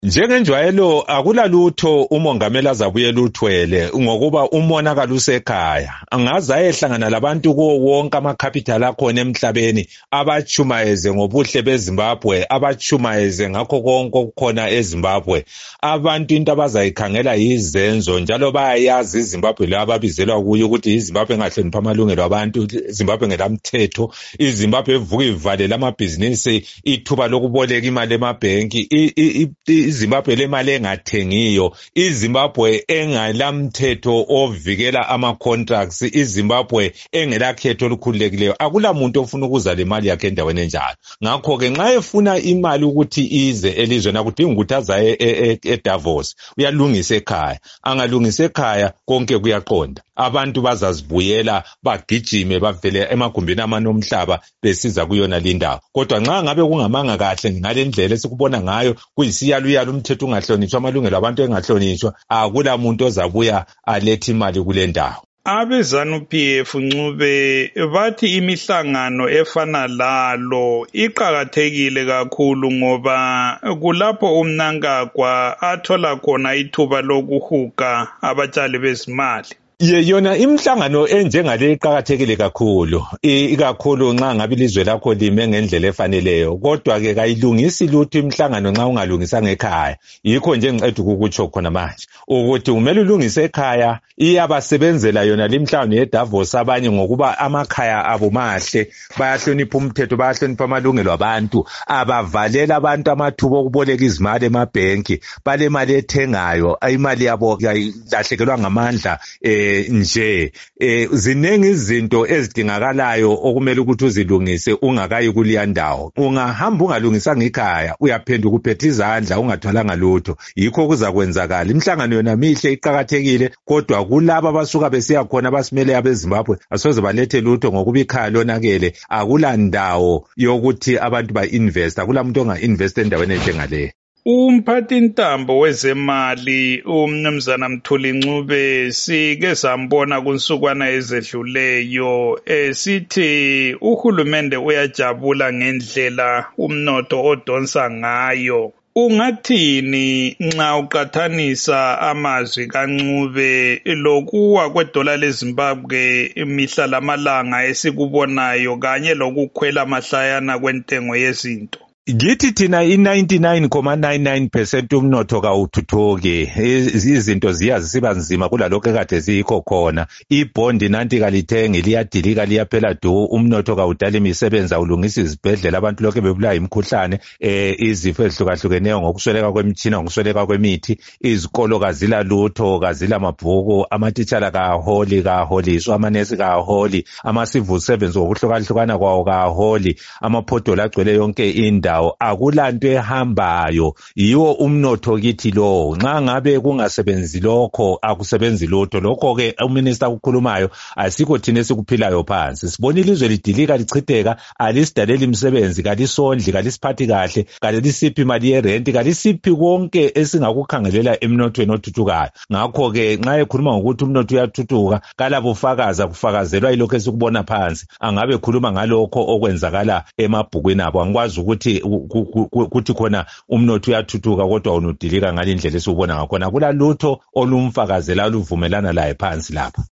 Njengenjwayelo akulalutho umongameli azabuye luthwele ngokuba umonakalo usekhaya. Angaze ayehlangana labantu kuwo wonke amacapital akhona emhlabeni abachumayeze ngobuhle beZimbabwe, abachumayeze ngakho konke okukhona eZimbabwe. Abantu into abazayikhangela yizenzo njalo bayayazi iZimbabwe le ababizelwa kuyo ukuthi iZimbabwe engahloniphi amalungelo abantu, iZimbabwe ngelamthetho, iZimbabwe evuka ivalela amabhizinisi ithuba lokuboleka imali emabhenki, iZimbabwe lemali engathengiyo, iZimbabwe engalamthetho ovikela ama-contracts, iZimbabwe engelakhetho olukhululekileyo. Akula muntu ofuna ukuza le mali yakhe endaweni enjalo. Ngakho-ke nxa efuna imali ukuthi ize elizweni akudingi ukuthi aza eDavos, uyalungisa ekhaya. Angalungisa ekhaya konke kuyaqonda. Abantu bazazibuyela bagijime bavele emagumbini amanomhlaba besiza kuyona lindawo. Kodwa nxa ngabe kungamanga kahle ngale ndlela esikubona ngayo kuyisiyaluyalo umthetho ungahlonishwa, amalungelo abantu engahlonishwa, akula muntu ozabuya alethe imali kule ndawo. Abe-ZANU-PF Ncube bathi imihlangano efana lalo iqakathekile kakhulu ngoba kulapho uMnangagwa athola khona ithuba lokuhuga abatshali bezimali. Yona imihlangano enjengale iqakathekile kakhulu, ikakhulu nxa ngabe ilizwe lakho lime ngendlela efaneleyo. Kodwa ke kayilungisi lutho imihlangano nxa ungalungisanga ekhaya. Yikho nje ngiqeda ukukutsho khona manje ukuthi kumele ulungise ekhaya. Iyabasebenzela yona limhlangano yeDavos abanye ngokuba amakhaya abo mahle, bayahlonipha umthetho, bayahlonipha amalungelo abantu, abavalela abantu amathuba okuboleka izimali emabhenki, balemali ethengayo, imali yabo yayilahlekelwa ngamandla nje. Ziningi izinto ezidingakalayo okumele ukuthi uzilungise ungakayi kuliya ndawo. Ungahamba ungalungisanga ikhaya uyaphenduka uphethe izandla ungathwalanga lutho. Yikho kuzakwenzakala. Imihlangano yona mihle iqakathekile, kodwa kulabo abasuka besiya khona abasimele abeZimbabwe asoze balethe lutho ngokuba ikhaya lonakele. Akula ndawo yokuthi abantu ba-invest, akula muntu onga-invest endaweni enjengaleyo. Umphathintambo wezemali uMnumzana Mthuli Ncube sike sambona kunsukwana ezedluleyo sithi uhulumende uyajabula ngendlela umnotho odonsa ngayo. Ungathini nxa uqathanisa amazwi kaNcube lokuwa kwedola leZimbabwe mihla lamalanga esikubonayo kanye lokukhwela mahlayana kwentengo yezinto? Ngithi thina i-99.99% umnotho kawuthuthuki. Izinto zisiba nzima kulalokho ekade ziyikho khona. Ibhondi nanti kalithengi liyadilika liyaphela du. Umnotho kawudala imisebenzi, awulungisa izibhedlela, abantu lokho bebulawa imikhuhlane, izifo ezihlukahlukeneyo ngokusweleka kwemitshina, ngokusweleka kwemithi. Izikolo kazila lutho, kazila mabhuku, amatitshala kaholiswa, amanesi kaholi, ama-civil servants ngokuhlukahlukana kwawo kaholi, amaphodolo agcwele yonke indawo. Akulanto ehambayo. Yiwo umnotho kithi lo. Nxa ngabe kungasebenzi lokho akusebenzi lutho. Lokho ke uminister ukukhulumayo asikho thina esikuphilayo phansi. Sibona ilizwe lidilika lichitheka, alisidalela imisebenzi, kalisondli, kalisiphathi kahle, kalisiphi imali yerent, kalisiphi konke esingakukhangelela emnothweni othuthukayo. Ngakho ke nxa ekhuluma ngokuthi umnotho uyathuthuka, kalabufakazi kufakazelwa ilokho esikubona phansi. Angabe khuluma ngalokho okwenzakala emabhukwini abo. Angikwazi ukuthi khona umnotho uyathuthuka kodwa unudilika ngalindlela esiubona ngakhona. Kula lutho olumfakazela oluvumelana laye phansi lapha.